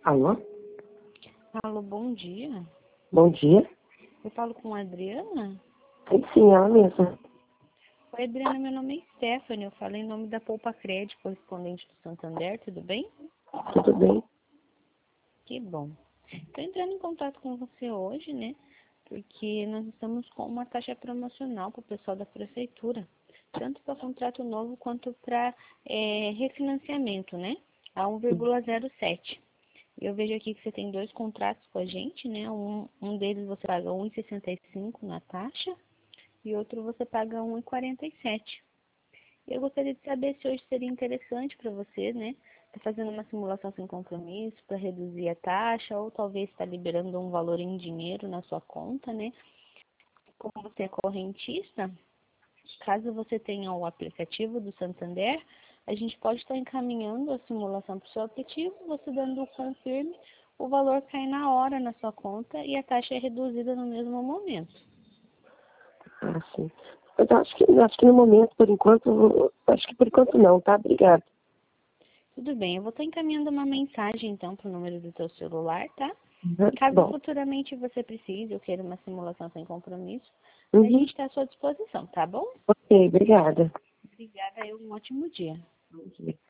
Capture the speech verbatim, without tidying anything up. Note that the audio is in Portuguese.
Alô? Alô, bom dia. Bom dia. Eu falo com a Adriana? Sim, sim, ela mesma. Oi, Adriana, meu nome é Stephanie. Eu falei em nome da Poupa Crédito, correspondente do Santander, tudo bem? Tudo bem? Que bom. Estou entrando em contato com você hoje, né? Porque nós estamos com uma taxa promocional para o pessoal da prefeitura, tanto para contrato novo quanto para é, refinanciamento, né? A um vírgula zero sete. Eu vejo aqui que você tem dois contratos com a gente, né? Um, um deles você paga um vírgula sessenta e cinco na taxa e outro você paga um vírgula quarenta e sete. Eu gostaria de saber se hoje seria interessante para você, né? Tá fazendo uma simulação sem compromisso para reduzir a taxa ou talvez está liberando um valor em dinheiro na sua conta, né? Como você é correntista, caso você tenha o aplicativo do Santander, a gente pode estar encaminhando a simulação para o seu aplicativo, você dando o confirme, o valor cai na hora na sua conta e a taxa é reduzida no mesmo momento. Ah, sim. Mas eu acho que, acho que no momento, por enquanto, acho que por enquanto não, tá? Obrigada. Tudo bem, eu vou estar encaminhando uma mensagem então para o número do seu celular, tá? Uhum. Caso Bom. futuramente você precise ou queira uma simulação sem compromisso, a Uhum. gente está à sua disposição, tá bom? Ok, obrigada. Obrigada e um ótimo dia. Bom dia.